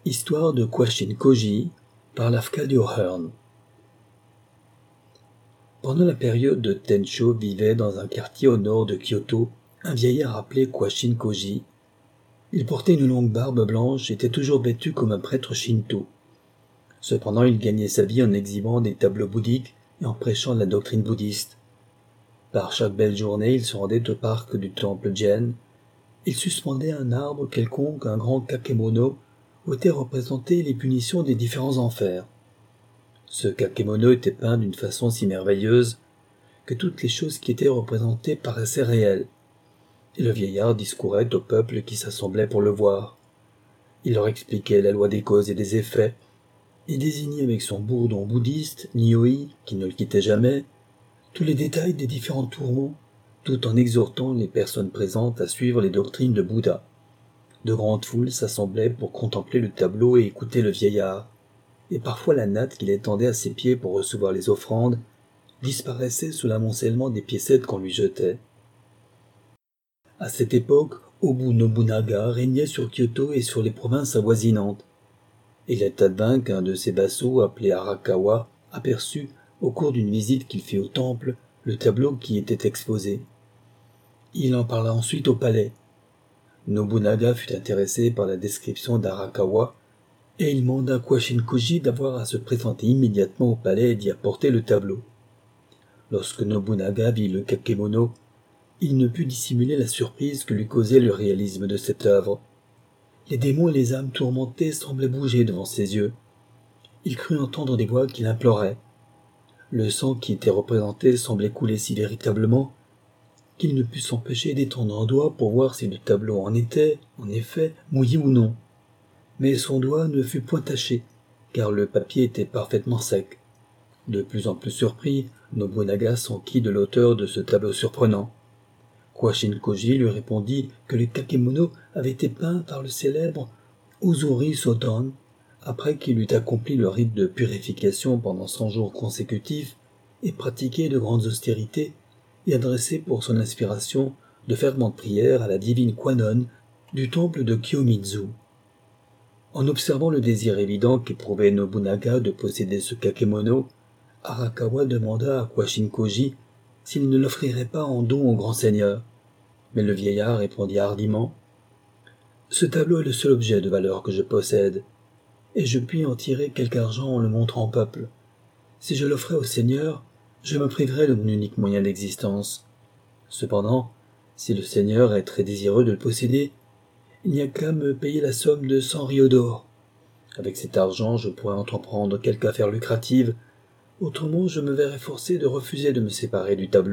Histoire de Kwashin Koji par Lafcadio Hearn. Pendant la période de Tencho vivait dans un quartier au nord de Kyoto un vieillard appelé Kwashin Koji. Il portait une longue barbe blanche et était toujours vêtu comme un prêtre shinto. Cependant, il gagnait sa vie en exhibant des tableaux bouddhiques et en prêchant la doctrine bouddhiste. Par chaque belle journée, il se rendait au parc du temple Jen. Il suspendait à un arbre quelconque un grand kakemono où étaient représentées les punitions des différents enfers. Ce kakemono était peint d'une façon si merveilleuse que toutes les choses qui étaient représentées paraissaient réelles, et le vieillard discourait au peuple qui s'assemblait pour le voir. Il leur expliquait la loi des causes et des effets, et désignait avec son bourdon bouddhiste, Nioi, qui ne le quittait jamais, tous les détails des différents tourments, tout en exhortant les personnes présentes à suivre les doctrines de Bouddha. De grandes foules s'assemblaient pour contempler le tableau et écouter le vieillard, et parfois la natte qu'il étendait à ses pieds pour recevoir les offrandes disparaissait sous l'amoncellement des piécettes qu'on lui jetait. À cette époque, Obu Nobunaga régnait sur Kyoto et sur les provinces avoisinantes. Il est advint qu'un de ses vassaux, appelé Arakawa, aperçut, au cours d'une visite qu'il fit au temple, le tableau qui était exposé. Il en parla ensuite au palais. Nobunaga fut intéressé par la description d'Arakawa, et il manda Kwashin Koji d'avoir à se présenter immédiatement au palais et d'y apporter le tableau. Lorsque Nobunaga vit le kakemono, il ne put dissimuler la surprise que lui causait le réalisme de cette œuvre. Les démons et les âmes tourmentées semblaient bouger devant ses yeux. Il crut entendre des voix qui l'imploraient. Le sang qui était représenté semblait couler si véritablement qu'il ne put s'empêcher d'étendre un doigt pour voir si le tableau en était, en effet, mouillé ou non. Mais son doigt ne fut point taché, car le papier était parfaitement sec. De plus en plus surpris, Nobunaga s'enquit de l'auteur de ce tableau surprenant. Kwashin Koji lui répondit que le kakemono avait été peint par le célèbre Uzuri Soton, après qu'il eut accompli le rite de purification pendant 100 jours consécutifs et pratiqué de grandes austérités, et adressé pour son inspiration de ferventes prières à la divine Kwannon du temple de Kiyomizu. En observant le désir évident qu'éprouvait Nobunaga de posséder ce kakemono, Arakawa demanda à Kwashin Koji s'il ne l'offrirait pas en don au grand seigneur. Mais le vieillard répondit hardiment « Ce tableau est le seul objet de valeur que je possède, et je puis en tirer quelque argent en le montrant au peuple. Si je l'offrais au seigneur, je me priverais de mon unique moyen d'existence. Cependant, si le seigneur est très désireux de le posséder, il n'y a qu'à me payer la somme de 100 ryos d'or. Avec cet argent, je pourrais entreprendre quelque affaire lucrative, autrement je me verrais forcé de refuser de me séparer du tableau. »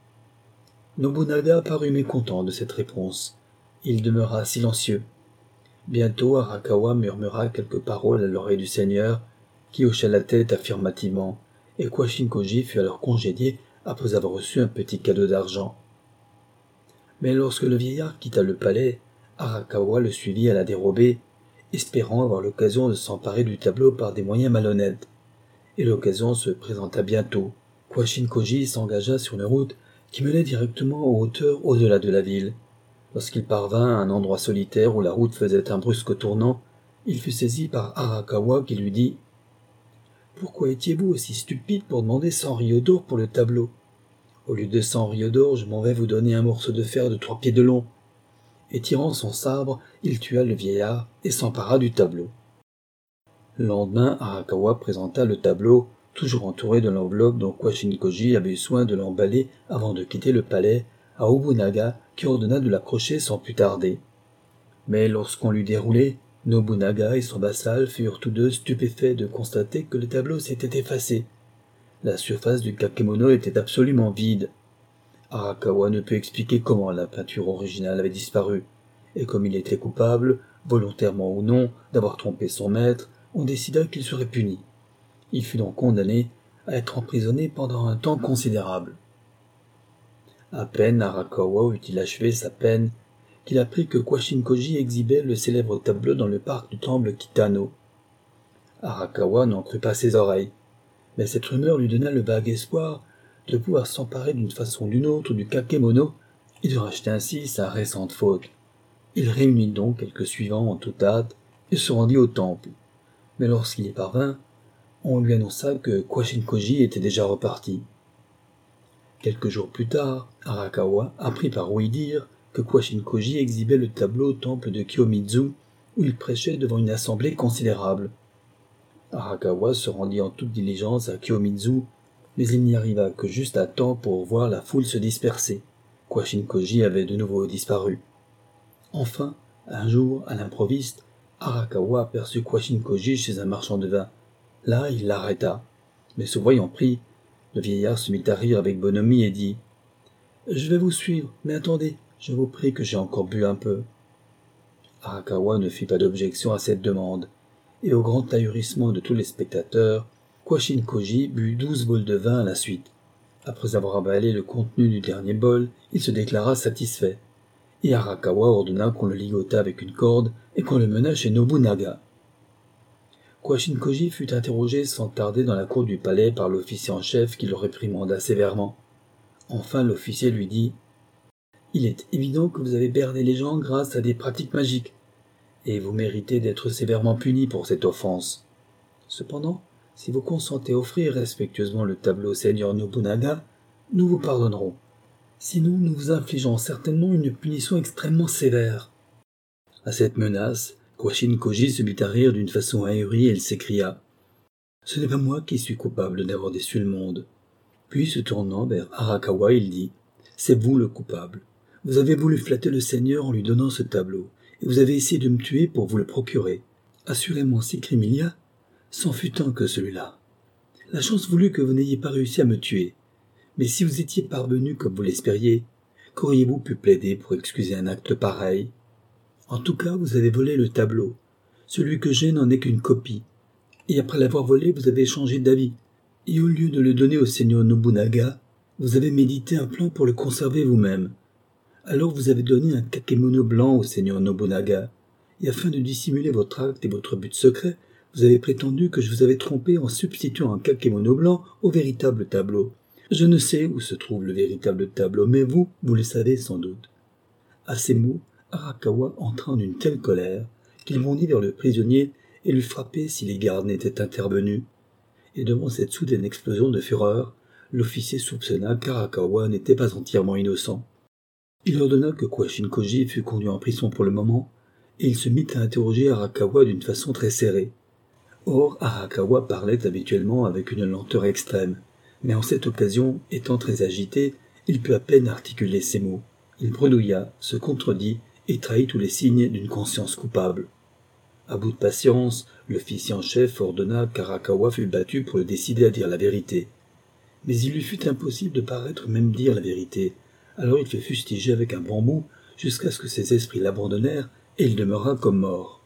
Nobunaga parut mécontent de cette réponse. Il demeura silencieux. Bientôt Arakawa murmura quelques paroles à l'oreille du seigneur, qui hocha la tête affirmativement, et Kwashin Koji fut alors congédié après avoir reçu un petit cadeau d'argent. Mais lorsque le vieillard quitta le palais, Arakawa le suivit à la dérobée, espérant avoir l'occasion de s'emparer du tableau par des moyens malhonnêtes. Et l'occasion se présenta bientôt. Kwashin Koji s'engagea sur une route qui menait directement aux hauteurs au-delà de la ville. Lorsqu'il parvint à un endroit solitaire où la route faisait un brusque tournant, il fut saisi par Arakawa qui lui dit « Pourquoi étiez-vous aussi stupide pour demander 100 ryos d'or pour le tableau ? Au lieu de 100 ryos d'or, je m'en vais vous donner un morceau de fer de 3 pieds de long. » Et tirant son sabre, il tua le vieillard et s'empara du tableau. Le lendemain, Arakawa présenta le tableau, toujours entouré de l'enveloppe dont Kwashin Koji avait eu soin de l'emballer avant de quitter le palais, à Nobunaga qui ordonna de l'accrocher sans plus tarder. Mais lorsqu'on l'eut déroulé, Nobunaga et son vassal furent tous deux stupéfaits de constater que le tableau s'était effacé. La surface du kakemono était absolument vide. Arakawa ne put expliquer comment la peinture originale avait disparu, et comme il était coupable, volontairement ou non, d'avoir trompé son maître, on décida qu'il serait puni. Il fut donc condamné à être emprisonné pendant un temps considérable. À peine Arakawa eut-il achevé sa peine qu'il apprit que Kwashin Koji exhibait le célèbre tableau dans le parc du temple Kitano. Arakawa n'en crut pas ses oreilles, mais cette rumeur lui donna le vague espoir de pouvoir s'emparer d'une façon ou d'une autre du kakemono et de racheter ainsi sa récente faute. Il réunit donc quelques suivants en toute hâte Il se rendit au temple, mais lorsqu'il y parvint, on lui annonça que Kwashin-Koji était déjà reparti. Quelques jours plus tard, Arakawa apprit par ouï-dire que Kwashin-Koji exhibait le tableau au temple de Kiyomizu où il prêchait devant une assemblée considérable. Arakawa se rendit en toute diligence à Kiyomizu, mais il n'y arriva que juste à temps pour voir la foule se disperser. Kwashin-Koji avait de nouveau disparu. Enfin, un jour, à l'improviste, Arakawa aperçut Kwashin-Koji chez un marchand de vin. Là, il l'arrêta, mais se voyant pris, le vieillard se mit à rire avec bonhomie et dit « Je vais vous suivre, mais attendez, je vous prie que j'ai encore bu un peu. » Arakawa ne fit pas d'objection à cette demande, et au grand ahurissement de tous les spectateurs, Kwashin-Koji but 12 bols de vin à la suite. Après avoir avalé le contenu du dernier bol, il se déclara satisfait, et Arakawa ordonna qu'on le ligotât avec une corde et qu'on le menât chez Nobunaga. Kwashin-Koji fut interrogé sans tarder dans la cour du palais par l'officier en chef qui le réprimanda sévèrement. Enfin l'officier lui dit « Il est évident que vous avez berné les gens grâce à des pratiques magiques, et vous méritez d'être sévèrement puni pour cette offense. Cependant, si vous consentez à offrir respectueusement le tableau au seigneur Nobunaga, nous vous pardonnerons. Sinon, nous vous infligeons certainement une punition extrêmement sévère. » À cette menace, Kwashin-Koji se mit à rire d'une façon ahurie et il s'écria « Ce n'est pas moi qui suis coupable d'avoir déçu le monde. » Puis, se tournant vers Arakawa, il dit « C'est vous le coupable. Vous avez voulu flatter le Seigneur en lui donnant ce tableau, et vous avez essayé de me tuer pour vous le procurer. Assurément, si crime il y a, c'en fut un que celui-là. La chance voulut que vous n'ayez pas réussi à me tuer. Mais si vous étiez parvenu comme vous l'espériez, qu'auriez-vous pu plaider pour excuser un acte pareil? En tout cas, vous avez volé le tableau. Celui que j'ai n'en est qu'une copie. Et après l'avoir volé, vous avez changé d'avis. Et au lieu de le donner au seigneur Nobunaga, vous avez médité un plan pour le conserver vous-même. Alors vous avez donné un kakemono blanc au seigneur Nobunaga, et afin de dissimuler votre acte et votre but secret, vous avez prétendu que je vous avais trompé en substituant un kakemono blanc au véritable tableau. Je ne sais où se trouve le véritable tableau, mais vous le savez sans doute. » À ces mots, Arakawa entra en une telle colère qu'il bondit vers le prisonnier et lui frappait si les gardes n'étaient intervenus. Et devant cette soudaine explosion de fureur, l'officier soupçonna qu'Arakawa n'était pas entièrement innocent. Il ordonna que Kwashin-Koji fût conduit en prison pour le moment, et il se mit à interroger Arakawa d'une façon très serrée. Or, Arakawa parlait habituellement avec une lenteur extrême, mais en cette occasion, étant très agité, il put à peine articuler ses mots. Il bredouilla, se contredit et trahit tous les signes d'une conscience coupable. À bout de patience, l'officier en chef ordonna qu'Arakawa fût battu pour le décider à dire la vérité. Mais il lui fut impossible de paraître même dire la vérité, alors il fut fustigé avec un bambou jusqu'à ce que ses esprits l'abandonnèrent et il demeura comme mort.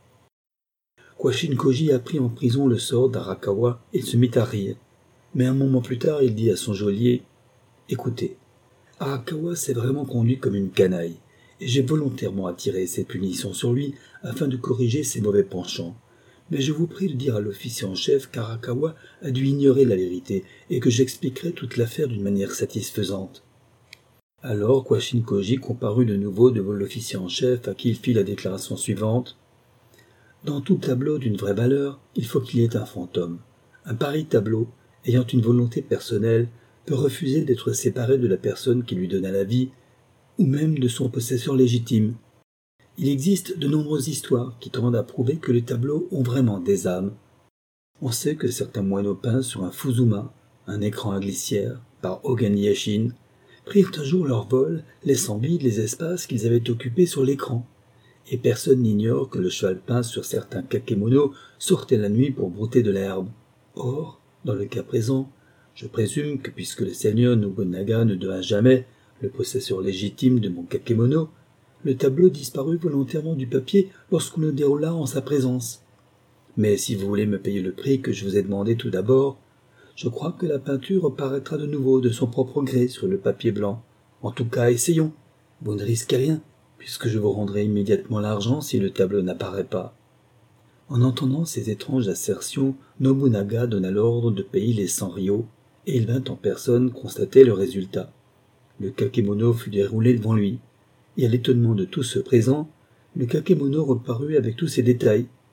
Kwashin-Koji apprit en prison le sort d'Arakawa et il se mit à rire. Mais un moment plus tard, il dit à son geôlier « Écoutez, Arakawa s'est vraiment conduit comme une canaille, et j'ai volontairement attiré cette punition sur lui afin de corriger ses mauvais penchants. Mais je vous prie de dire à l'officier en chef qu'Arakawa a dû ignorer la vérité et que j'expliquerai toute l'affaire d'une manière satisfaisante. » Alors Kwashin-Koji comparut de nouveau devant l'officier en chef à qui il fit la déclaration suivante. « Dans tout tableau d'une vraie valeur, il faut qu'il y ait un fantôme. Un pareil tableau, ayant une volonté personnelle, peut refuser d'être séparé de la personne qui lui donna la vie, ou même de son possesseur légitime. Il existe de nombreuses histoires qui tendent à prouver que les tableaux ont vraiment des âmes. On sait que certains moineaux peints sur un fusuma, un écran à glissière, par Hogen Yashin, prirent un jour leur vol, laissant vides les espaces qu'ils avaient occupés sur l'écran. Et personne n'ignore que le cheval peint sur certains kakemonos sortait la nuit pour brouter de l'herbe. Or, dans le cas présent, je présume que puisque le seigneur Nobunaga ne devint jamais le possesseur légitime de mon kakemono, le tableau disparut volontairement du papier lorsqu'on le déroula en sa présence. Mais si vous voulez me payer le prix que je vous ai demandé tout d'abord, je crois que la peinture apparaîtra de nouveau de son propre gré sur le papier blanc. En tout cas, essayons. Vous ne risquez rien, puisque je vous rendrai immédiatement l'argent si le tableau n'apparaît pas. » En entendant ces étranges assertions, Nobunaga donna l'ordre de payer les 100 ryō, et il vint en personne constater le résultat. Le kakemono fut déroulé devant lui, et à l'étonnement de tous ceux présents, le kakemono reparut avec tous ses détails,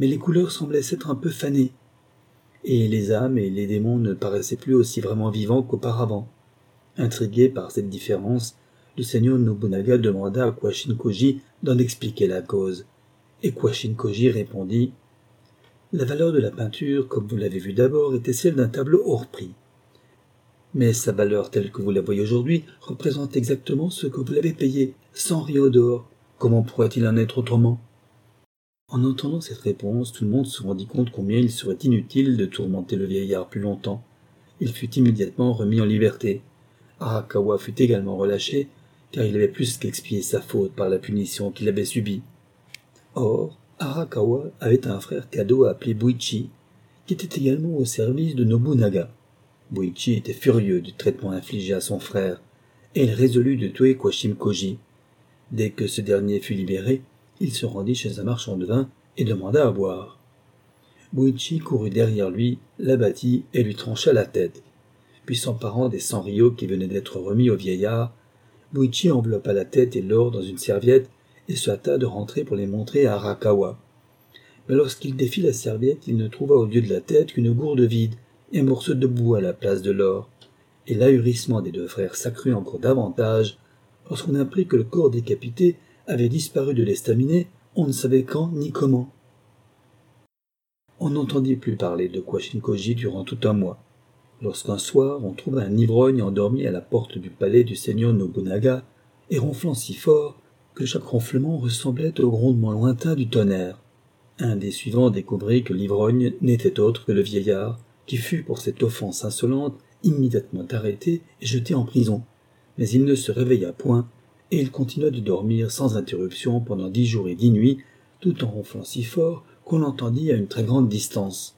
mais les couleurs semblaient s'être un peu fanées, et les âmes et les démons ne paraissaient plus aussi vraiment vivants qu'auparavant. Intrigué par cette différence, le seigneur Nobunaga demanda à Kwashin-Koji d'en expliquer la cause, et Kwashin-Koji répondit « La valeur de la peinture, comme vous l'avez vu d'abord, était celle d'un tableau hors prix. Mais sa valeur telle que vous la voyez aujourd'hui représente exactement ce que vous l'avez payé, 100 rios d'or. Comment pourrait-il en être autrement ?» En entendant cette réponse, tout le monde se rendit compte combien il serait inutile de tourmenter le vieillard plus longtemps. Il fut immédiatement remis en liberté. Arakawa fut également relâché, car il avait plus qu'expié sa faute par la punition qu'il avait subie. Or, Arakawa avait un frère cadeau appelé Buichi, qui était également au service de Nobunaga. Buichi était furieux du traitement infligé à son frère, et il résolut de tuer Kwashin-Koji. Dès que ce dernier fut libéré, il se rendit chez un marchand de vin et demanda à boire. Buichi courut derrière lui, l'abattit et lui trancha la tête. Puis s'emparant des 100 rios qui venaient d'être remis au vieillard, Buichi enveloppa la tête et l'or dans une serviette et se hâta de rentrer pour les montrer à Arakawa. Mais lorsqu'il défit la serviette, il ne trouva au lieu de la tête qu'une gourde vide et un morceau de boue à la place de l'or. Et l'ahurissement des deux frères s'accrut encore davantage lorsqu'on apprit que le corps décapité avait disparu de l'estaminet, on ne savait quand ni comment. On n'entendit plus parler de Kwashin-Koji durant tout un mois. Lorsqu'un soir, on trouva un ivrogne endormi à la porte du palais du seigneur Nobunaga, et ronflant si fort que chaque ronflement ressemblait au grondement lointain du tonnerre. Un des suivants découvrit que l'ivrogne n'était autre que le vieillard, qui fut, pour cette offense insolente, immédiatement arrêté et jeté en prison. Mais il ne se réveilla point, et il continua de dormir sans interruption pendant 10 jours et 10 nuits, tout en ronflant si fort qu'on l'entendit à une très grande distance.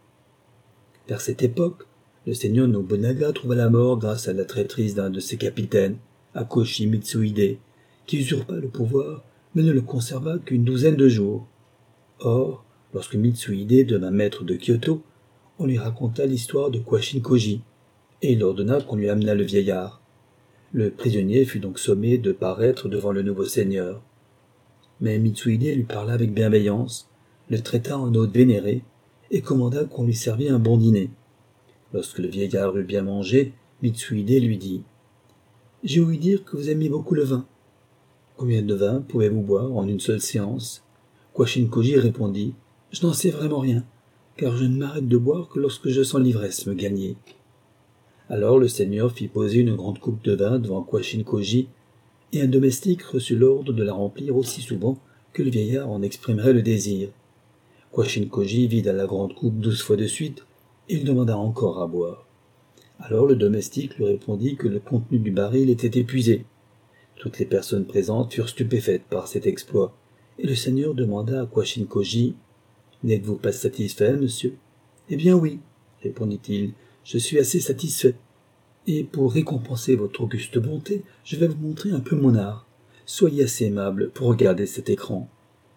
Vers cette époque, le seigneur Nobunaga trouva la mort grâce à la traîtrise d'un de ses capitaines, Akoshi Mitsuhide, qui usurpa le pouvoir, mais ne le conserva qu'une douzaine de jours. Or, lorsque Mitsuhide devint maître de Kyoto, on lui raconta l'histoire de Kwashin-Koji, et il ordonna qu'on lui amenât le vieillard. Le prisonnier fut donc sommé de paraître devant le nouveau seigneur. Mais Mitsuhide lui parla avec bienveillance, le traita en hôte vénéré, et commanda qu'on lui servît un bon dîner. Lorsque le vieillard eut bien mangé, Mitsuhide lui dit « J'ai ouï dire que vous aimiez beaucoup le vin. Combien de vin pouvez-vous boire en une seule séance ?» Kwashin-Koji répondit « Je n'en sais vraiment rien, car je ne m'arrête de boire que lorsque je sens l'ivresse me gagner. » Alors le seigneur fit poser une grande coupe de vin devant Kwashin-Koji, et un domestique reçut l'ordre de la remplir aussi souvent que le vieillard en exprimerait le désir. Kwashin-Koji vida la grande coupe 12 fois de suite, et il demanda encore à boire. Alors le domestique lui répondit que le contenu du baril était épuisé. Toutes les personnes présentes furent stupéfaites par cet exploit, et le seigneur demanda à Kwashin-Koji « N'êtes-vous pas satisfait, monsieur ?»« Eh bien oui, répondit-il, je suis assez satisfait. Et pour récompenser votre auguste bonté, je vais vous montrer un peu mon art. Soyez assez aimable pour regarder cet écran. »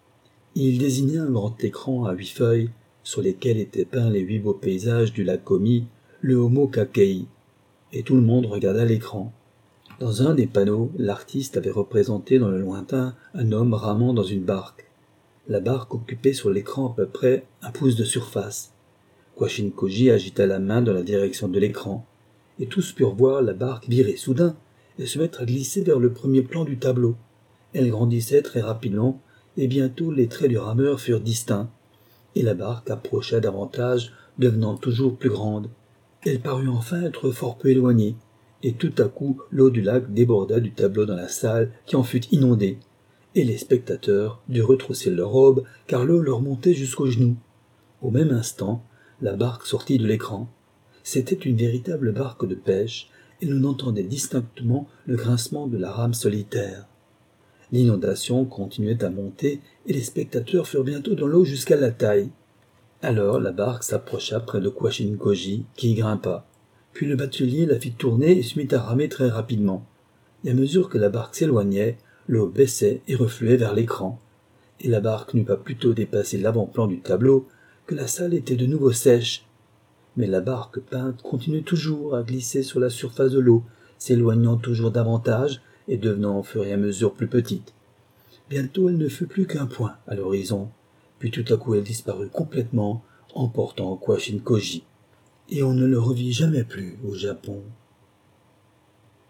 Il désigna un grand écran à 8 feuilles, sur lesquelles étaient peints les 8 beaux paysages du lac Komi, le Homo Kakei, et tout le monde regarda l'écran. Dans un des panneaux, l'artiste avait représenté dans le lointain un homme ramant dans une barque. La barque occupait sur l'écran à peu près 1 pouce de surface. Kwashin-Koji agita la main dans la direction de l'écran, et tous purent voir la barque virer soudain et se mettre à glisser vers le premier plan du tableau. Elle grandissait très rapidement, et bientôt les traits du rameur furent distincts, et la barque approcha davantage, devenant toujours plus grande. Elle parut enfin être fort peu éloignée, et tout à coup l'eau du lac déborda du tableau dans la salle qui en fut inondée, et les spectateurs durent retrousser leurs robes car l'eau leur montait jusqu'aux genoux. Au même instant, la barque sortit de l'écran. C'était une véritable barque de pêche, et l'on entendait distinctement le grincement de la rame solitaire. L'inondation continuait à monter, et les spectateurs furent bientôt dans l'eau jusqu'à la taille. Alors la barque s'approcha près de Kwashin-Koji, qui y grimpa. Puis le batelier la fit tourner et se mit à ramer très rapidement. Et à mesure que la barque s'éloignait, l'eau baissait et refluait vers l'écran. Et la barque n'eut pas plutôt dépassé l'avant-plan du tableau que la salle était de nouveau sèche. Mais la barque peinte continuait toujours à glisser sur la surface de l'eau, s'éloignant toujours davantage et devenant au fur et à mesure plus petite. Bientôt elle ne fut plus qu'un point à l'horizon, puis tout à coup elle disparut complètement, emportant Kwashin Koji. Et on ne le revit jamais plus au Japon.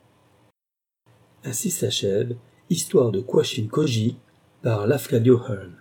Ainsi s'achève Histoire de Kwashin Koji par Lafcadio Hearn.